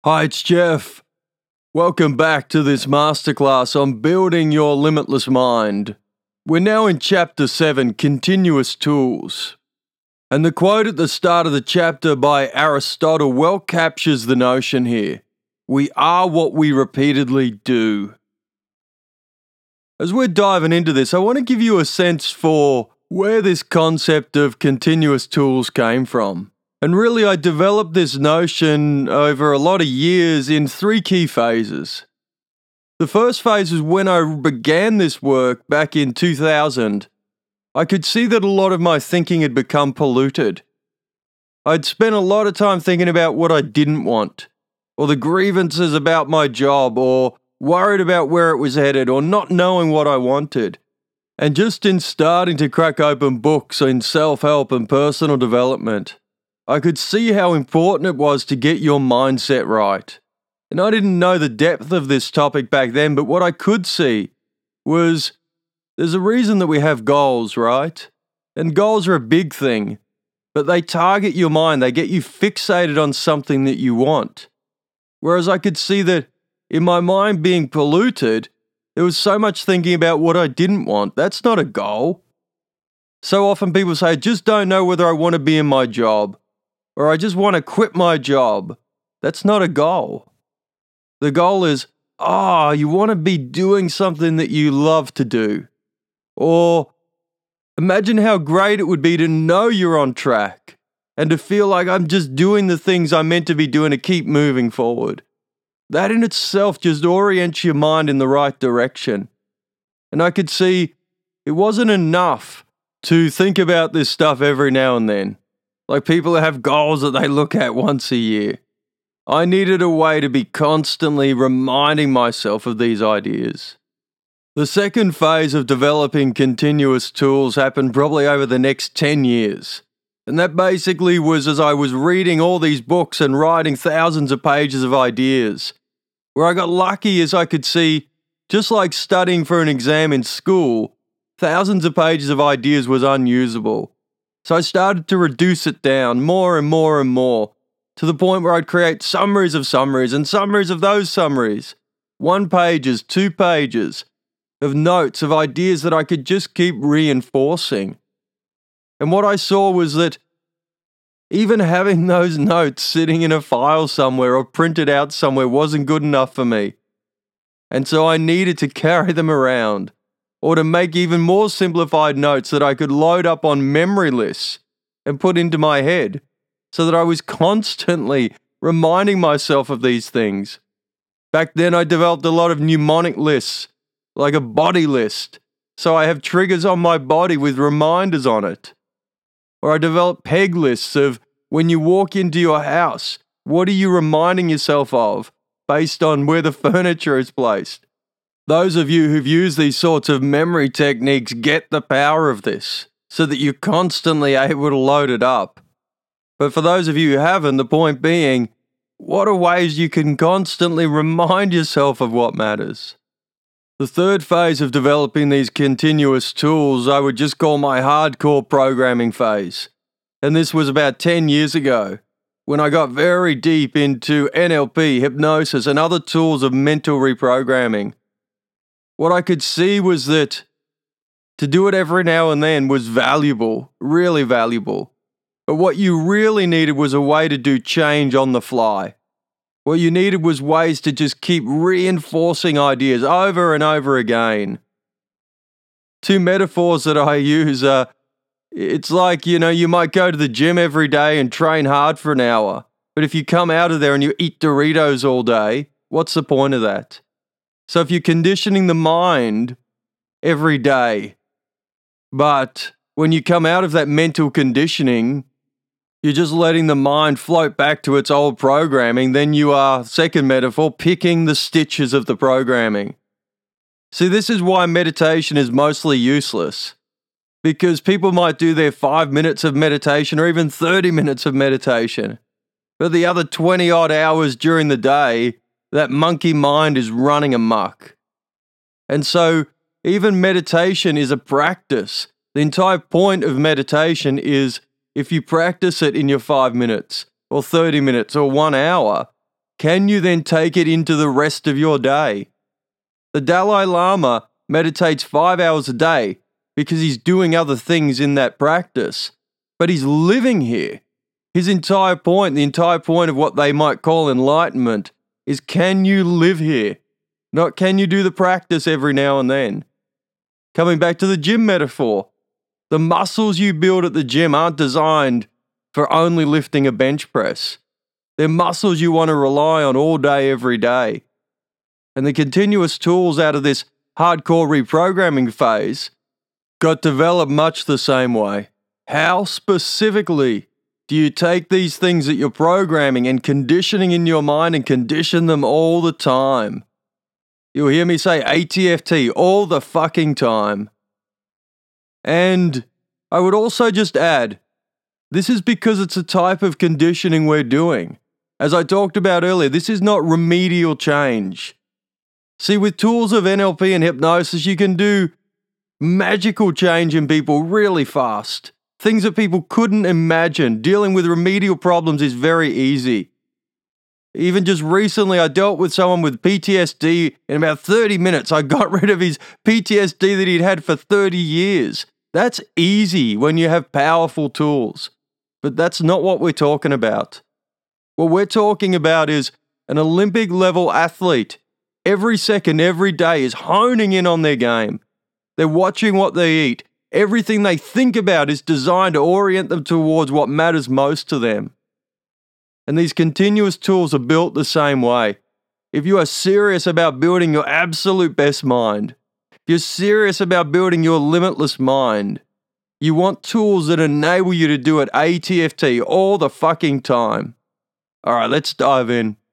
Hi, it's Jeff. Welcome back to this masterclass on building your limitless mind. We're now in Chapter 7, Continuous Tools. And the quote at the start of the chapter by Aristotle well captures the notion here. We are what we repeatedly do. As we're diving into this, I want to give you a sense for where this concept of continuous tools came from. And really, I developed this notion over a lot of years in 3 key phases. The first phase was when I began this work back in 2000. I could see that a lot of my thinking had become polluted. I'd spent a lot of time thinking about what I didn't want, or the grievances about my job, or worried about where it was headed, or not knowing what I wanted. And just in starting to crack open books in self-help and personal development, I could see how important it was to get your mindset right. And I didn't know the depth of this topic back then, but what I could see was there's a reason that we have goals, right? And goals are a big thing, but they target your mind. They get you fixated on something that you want. Whereas I could see that in my mind being polluted, there was so much thinking about what I didn't want. That's not a goal. So often people say, I just don't know whether I want to be in my job, or I just want to quit my job. That's not a goal. The goal is, you want to be doing something that you love to do. Or imagine how great it would be to know you're on track and to feel like I'm just doing the things I'm meant to be doing to keep moving forward. That in itself just orients your mind in the right direction. And I could see it wasn't enough to think about this stuff every now and then. Like people that have goals that they look at once a year. I needed a way to be constantly reminding myself of these ideas. The second phase of developing continuous tools happened probably over the next 10 years. And that basically was as I was reading all these books and writing thousands of pages of ideas. Where I got lucky is I could see, just like studying for an exam in school, thousands of pages of ideas was unusable. So I started to reduce it down more and more and more, to the point where I'd create summaries of summaries and summaries of those summaries. 1 pages, 2 pages of notes, of ideas that I could just keep reinforcing. And what I saw was that even having those notes sitting in a file somewhere or printed out somewhere wasn't good enough for me. And so I needed to carry them around, or to make even more simplified notes that I could load up on memory lists and put into my head, so that I was constantly reminding myself of these things. Back then I developed a lot of mnemonic lists, like a body list, so I have triggers on my body with reminders on it. Or I developed peg lists of when you walk into your house, what are you reminding yourself of based on where the furniture is placed? Those of you who've used these sorts of memory techniques get the power of this, so that you're constantly able to load it up. But for those of you who haven't, the point being, what are ways you can constantly remind yourself of what matters? The third phase of developing these continuous tools I would just call my hardcore programming phase. And this was about 10 years ago, when I got very deep into NLP, hypnosis, and other tools of mental reprogramming. What I could see was that to do it every now and then was valuable, really valuable. But what you really needed was a way to do change on the fly. What you needed was ways to just keep reinforcing ideas over and over again. 2 metaphors that I use are, it's like, you might go to the gym every day and train hard for an hour. But if you come out of there and you eat Doritos all day, what's the point of that? So if you're conditioning the mind every day, but when you come out of that mental conditioning, you're just letting the mind float back to its old programming, then you are, second metaphor, picking the stitches of the programming. See, this is why meditation is mostly useless. Because people might do their 5 minutes of meditation or even 30 minutes of meditation. But the other 20 odd hours during the day, that monkey mind is running amok. And so, even meditation is a practice. The entire point of meditation is if you practice it in your 5 minutes, or 30 minutes, or 1 hour, can you then take it into the rest of your day? The Dalai Lama meditates 5 hours a day because he's doing other things in that practice, but he's living here. His entire point, the entire point of what they might call enlightenment, is can you live here? Not can you do the practice every now and then. Coming back to the gym metaphor, the muscles you build at the gym aren't designed for only lifting a bench press. They're muscles you want to rely on all day, every day. And the continuous tools out of this hardcore reprogramming phase got developed much the same way. How specifically do you take these things that you're programming and conditioning in your mind and condition them all the time? You'll hear me say ATFT all the fucking time. And I would also just add, this is because it's a type of conditioning we're doing. As I talked about earlier, this is not remedial change. See, with tools of NLP and hypnosis, you can do magical change in people really fast. Things that people couldn't imagine. Dealing with remedial problems is very easy. Even just recently, I dealt with someone with PTSD. In about 30 minutes, I got rid of his PTSD that he'd had for 30 years. That's easy when you have powerful tools. But that's not what we're talking about. What we're talking about is an Olympic-level athlete. Every second, every day is honing in on their game. They're watching what they eat. Everything they think about is designed to orient them towards what matters most to them. And these continuous tools are built the same way. If you are serious about building your absolute best mind, if you're serious about building your limitless mind, you want tools that enable you to do it ATFT all the fucking time. All right, let's dive in.